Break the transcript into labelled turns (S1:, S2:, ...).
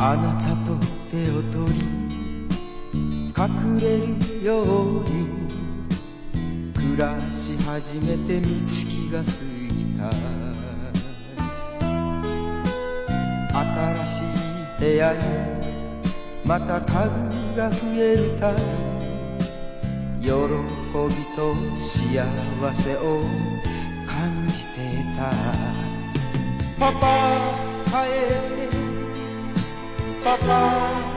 S1: あなたと手を取り隠れるように暮らし始めて三月が過ぎた。新しい部屋にまた家具が増えるたび喜びと幸せを感じてた。パパ帰ってパパ